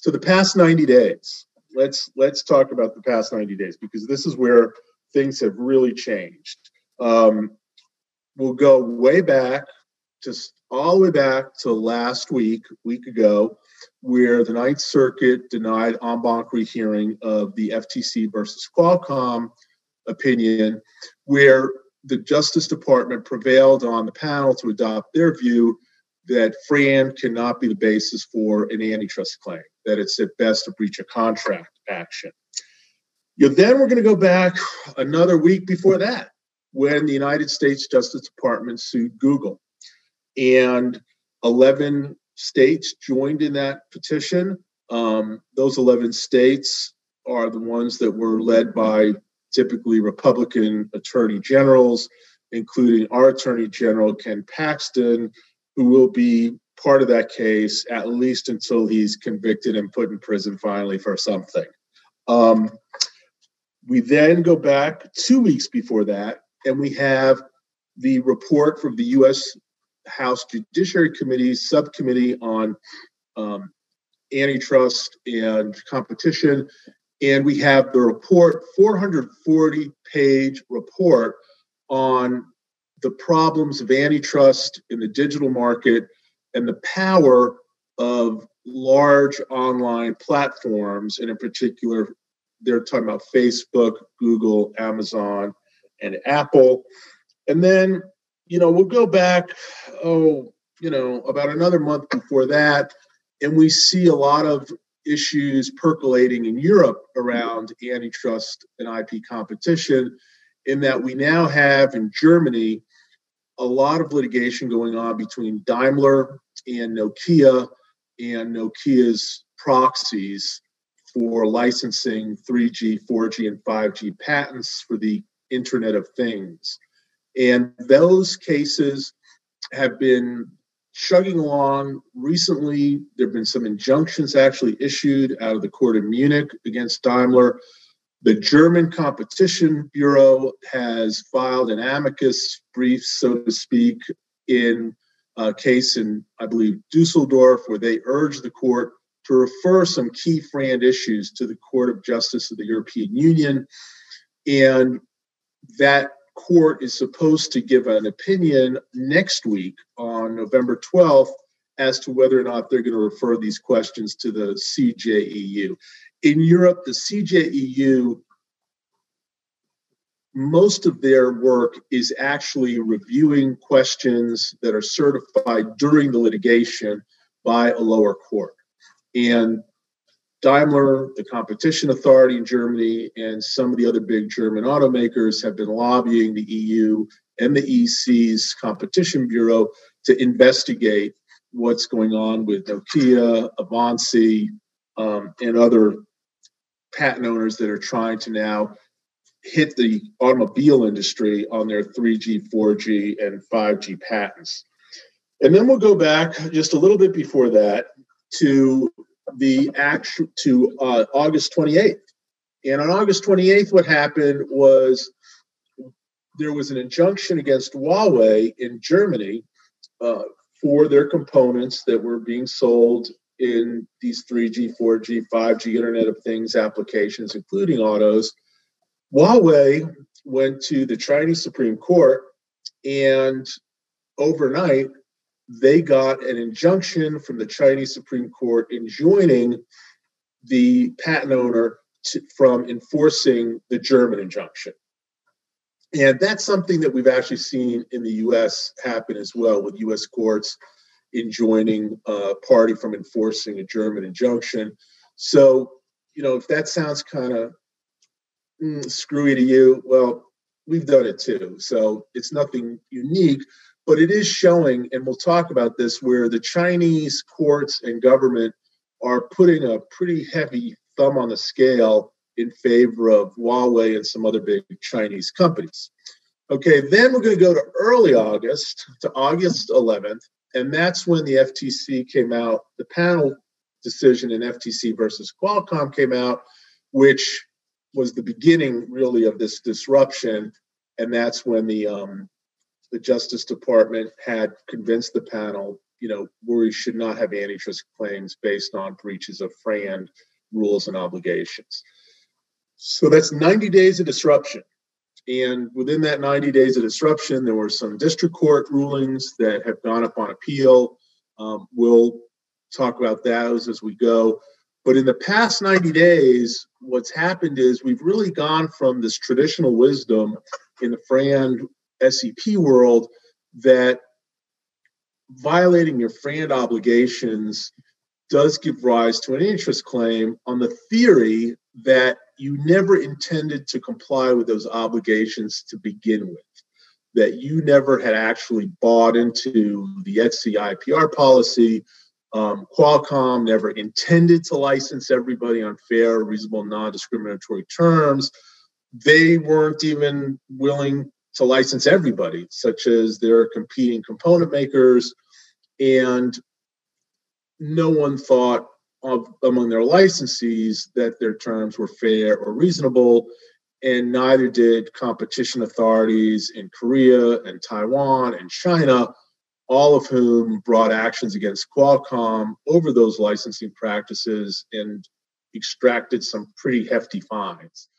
So the past 90 days, let's talk about the past 90 days, because this is where things have really changed. We'll go way back, just all the way back to last week ago, where the Ninth Circuit denied en banc rehearing of the FTC versus Qualcomm opinion, where the Justice Department prevailed on the panel to adopt their view that FRAND cannot be the basis for an antitrust claim, that it's at best a breach of contract action. Then we're going to go back another week before that, when the United States Justice Department sued Google. And 11 states joined in that petition. Those 11 states are the ones that were led by typically Republican attorney generals, including our Attorney General, Ken Paxton, who will be part of that case at least until he's convicted and put in prison finally for something. We then go back 2 weeks before that, and we have the report from the U.S. House Judiciary Committee's subcommittee on antitrust and competition. And we have the report, 440-page report on the problems of antitrust in the digital market and the power of large online platforms. And in particular, they're talking about Facebook, Google, Amazon, and Apple. And then, we'll go back, about another month before that, and we see a lot of issues percolating in Europe around antitrust and IP competition, in that we now have in Germany a lot of litigation going on between Daimler and Nokia's proxies for licensing 3G, 4G, and 5G patents for the Internet of Things. And those cases have been chugging along. Recently, there have been some injunctions actually issued out of the court of Munich against Daimler. The German Competition Bureau has filed an amicus brief, so to speak, in a case in, I believe, Dusseldorf, where they urge the court to refer some key FRAND issues to the Court of Justice of the European Union. And that court is supposed to give an opinion next week on November 12th as to whether or not they're going to refer these questions to the CJEU. In Europe, the CJEU, most of their work is actually reviewing questions that are certified during the litigation by a lower court. And Daimler, the competition authority in Germany, and some of the other big German automakers have been lobbying the EU and the EC's Competition Bureau to investigate what's going on with Nokia, Avanci, and other patent owners that are trying to now hit the automobile industry on their 3G, 4G, and 5G patents. And then we'll go back just a little bit before that to August 28th. And on August 28th, what happened was there was an injunction against Huawei in Germany for their components that were being sold in these 3G, 4G, 5G Internet of Things applications, including autos. Huawei went to the Chinese Supreme Court, and overnight, they got an injunction from the Chinese Supreme Court enjoining the patent owner from enforcing the German injunction. And that's something that we've actually seen in the U.S. happen as well, with U.S. courts enjoining a party from enforcing a German injunction. So, if that sounds kind of screwy to you, well, we've done it too. So it's nothing unique. But it is showing, and we'll talk about this, where the Chinese courts and government are putting a pretty heavy thumb on the scale in favor of Huawei and some other big Chinese companies. Okay, then we're going to go to early August, to August 11th, and that's when the FTC came out. The panel decision in FTC versus Qualcomm came out, which was the beginning, really, of this disruption, and that's when the Justice Department had convinced the panel where we should not have antitrust claims based on breaches of FRAND rules and obligations. So that's 90 days of disruption. And within that 90 days of disruption, there were some district court rulings that have gone up on appeal. We'll talk about those as we go. But in the past 90 days, what's happened is we've really gone from this traditional wisdom in the FRAND SEP world that violating your FRAND obligations does give rise to an antitrust claim on the theory that you never intended to comply with those obligations to begin with, that you never had actually bought into the Etsy IPR policy. Qualcomm never intended to license everybody on fair, reasonable, non-discriminatory terms. They weren't even willing to license everybody, such as their competing component makers, and no one thought among their licensees that their terms were fair or reasonable, and neither did competition authorities in Korea and Taiwan and China, all of whom brought actions against Qualcomm over those licensing practices and extracted some pretty hefty fines.